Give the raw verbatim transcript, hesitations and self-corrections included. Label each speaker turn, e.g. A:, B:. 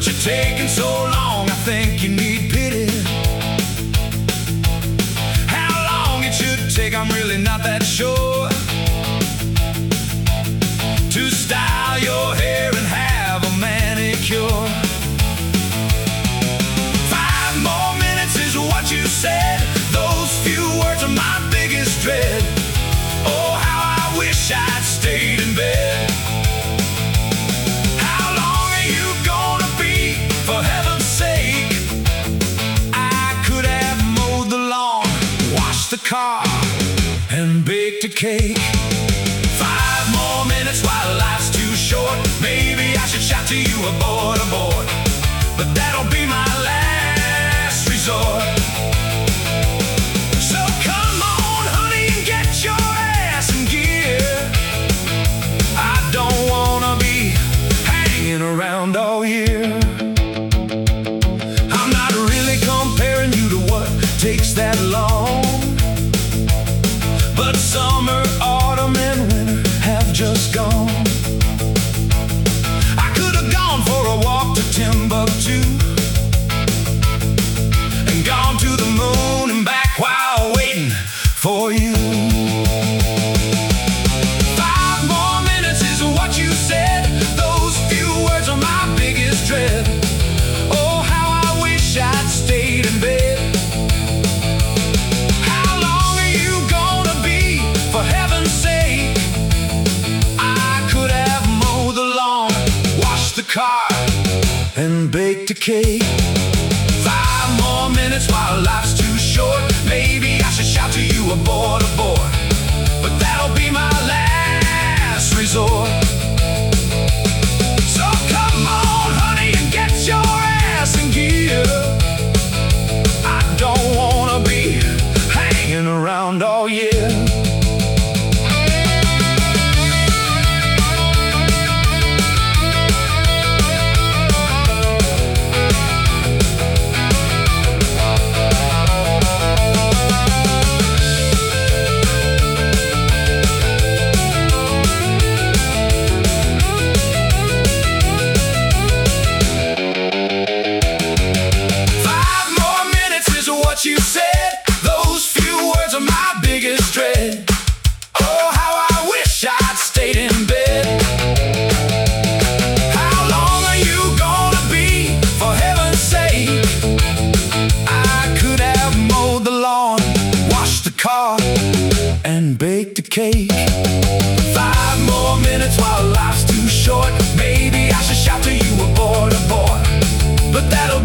A: But you're taking so long, I think you need pity. How long it should take, I'm really not that sure. To style your hair and have a manicure. Five more minutes is what you said. Those few words are my biggest dread. Oh, how I wish I'd stayed in bed. How long are you gonna be, for heaven's sake? I could have mowed the lawn, washed the car, and baked a cake. Five more minutes while life's too short. Maybe I should shout to you, aboard, aboard. But that'll be my last resort. So come on, honey, and get your ass in gear. I don't wanna be hanging around all year. I'm not really comparing you to what takes that long, but summer, autumn, and winter have just gone. I could have gone for a walk to Timbuktu and gone to the moon and back while waiting for you. Five more minutes is what you said. Those few words are my biggest dread. Oh, how I wish I'd stayed in bed. How long are you gonna be, for heaven's sake? I could have mowed the lawn, washed the car, and baked a cake. Five more minutes while life's too short. Maybe I should shout to you, aboard, aboard. But that'll be my last resort. So come on, honey, and get your ass in gear. I don't wanna be hanging around all year. You said those few words are my biggest dread. Oh, how I wish I'd stayed in bed. How long are you gonna be, for heaven's sake? I could have mowed the lawn, washed the car, and baked a cake. Five more minutes while life's too short. Maybe I should shout to you, aboard, aboard. But that'll